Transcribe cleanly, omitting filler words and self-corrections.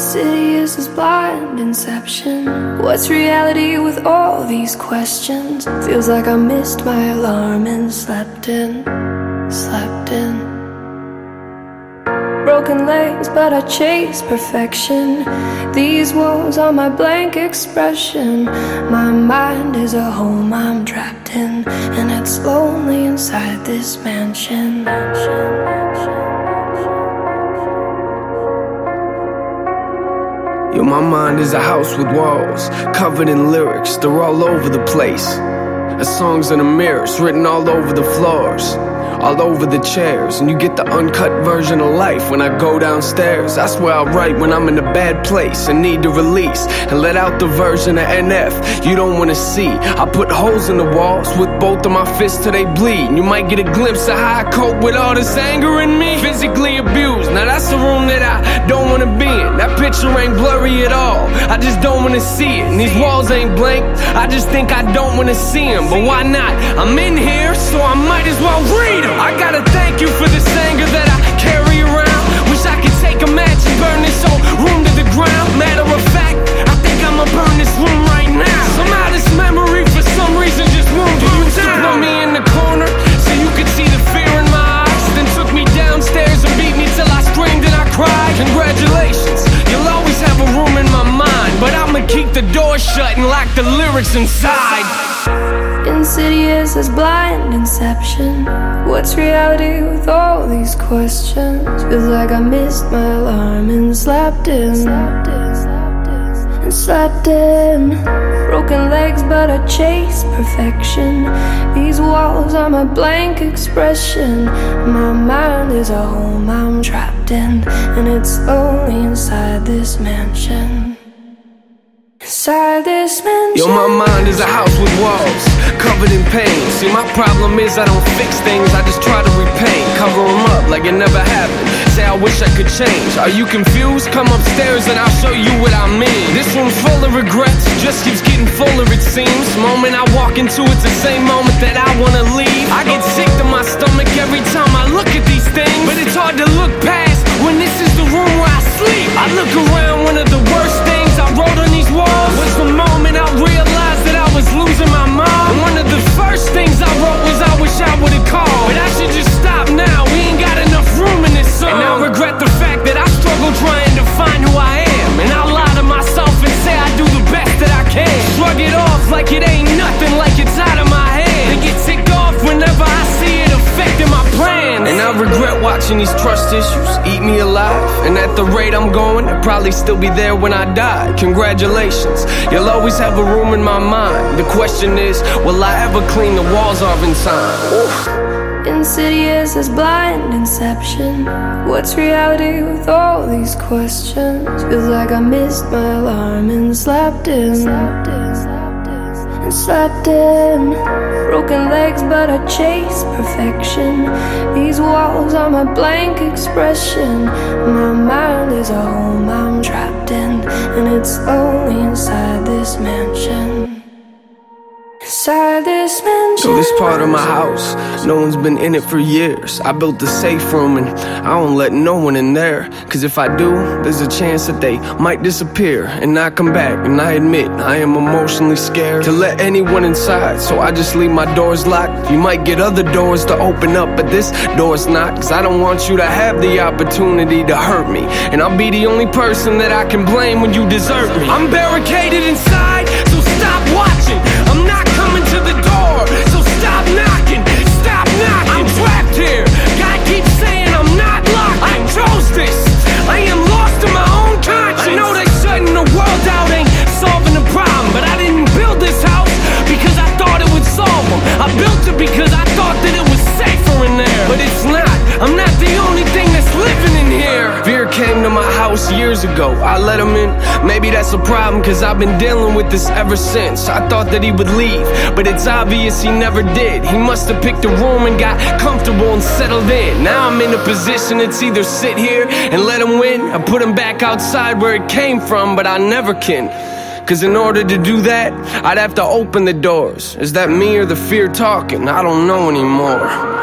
Insidious as blind inception. What's reality with all these questions? Feels like I missed my alarm and slept in. Broken legs, but I chase perfection. These walls are my blank expression. My mind is a home I'm trapped in, and it's lonely inside this mansion. Yo, my mind is a house with walls, covered in lyrics, they're all over the place. The songs in the mirrors, written all over the floors, all over the chairs. And you get the uncut version of life when I go downstairs. That's where I write when I'm in a bad place and need to release, and let out the version of NF you don't wanna see. I put holes in the walls with both of my fists till they bleed, and you might get a glimpse of how I cope with all this anger in me. Physically abused, now that's the room that I don't wanna be in. That picture ain't blurry at all, I just don't wanna see it. And these walls ain't blank, I just think I don't wanna see them. But why not? I'm in here, so I might as well read them. I gotta thank you for this anger that I carry around. Wish I could take a match and burn this whole room to the ground. Matter of fact, I think I'ma burn this room right now. Somehow this memory for some reason just won't go down. You used to put me in the corner so you could see the fear in my eyes, then took me downstairs and beat me till I screamed and I cried. Congratulations, you'll always have a room in my mind, but I'ma keep the door shut and lock the lyrics inside. Insidious as blind inception. What's reality with all these questions? Feels like I missed my alarm and slept in. Broken legs, but I chase perfection. These walls are my blank expression. My mind is a home I'm trapped in, and it's only inside this mansion. Inside this mansion. Yo, my mind is a house with walls, covered in pain. See, my problem is I don't fix things, I just try to repaint. Cover them up like it never happened. Say I wish I could change. Are you confused? Come upstairs and I'll show you what I mean. This room's full of regrets, just keeps getting fuller it seems. Moment I walk into it's the same moment that I wanna leave. I get sick to my stomach every time I look at these things, but it's hard to look past when this is the room where I sleep. I look around, one of the worst things I wrote on these walls was the moment I realized that I was losing my mom. And one of the first things I wrote was I wish I would've called, but I should just stop now, we ain't got enough room in this song. And I regret the fact that I struggle trying to find who I am, and I lie to myself and say I do the best that I can. Shrug it off like it ain't nothing, like it's out of my hand, and get ticked off whenever I see it affecting my plans. And I regret watching these trust issues eat me alive, and at the rate I'm going, I'll probably still be there when I die. Congratulations, you'll always have a room in my mind. The question is, will I ever clean the walls off in time? Oof. Insidious as blind inception. What's reality with all these questions? Feels like I missed my alarm and slept in. Broken legs, but I chase perfection. These walls are my blank expression. My mind is a home I'm trapped in, and it's only inside this mansion. Inside this mansion. So this part of my house, no one's been in it for years. I built a safe room and I don't let no one in there, cause if I do, there's a chance that they might disappear and not come back. And I admit, I am emotionally scared to let anyone inside, so I just leave my doors locked. You might get other doors to open up, but this door's not, cause I don't want you to have the opportunity to hurt me, and I'll be the only person that I can blame when you desert me. I'm barricaded inside, so stop watching. I'm not coming to the door, so stop knocking, stop knocking. I'm trapped here, God keeps saying I'm not locked. I chose this, I am lost in my own conscience. I know that shutting the world out ain't solving the problem, but I didn't build this house because I thought it would solve them. I built it because I thought that it was safer in there, but it's not. I'm not the only thing that's living in here. Fear came to my house years ago, I let him in. Maybe that's a problem, cause I've been dealing with this ever since. I thought that he would leave, but it's obvious he never did. He must have picked a room and got comfortable and settled in. Now I'm in a position to either sit here and let him win, or put him back outside where it came from, but I never can. Cause in order to do that, I'd have to open the doors. Is that me or the fear talking? I don't know anymore.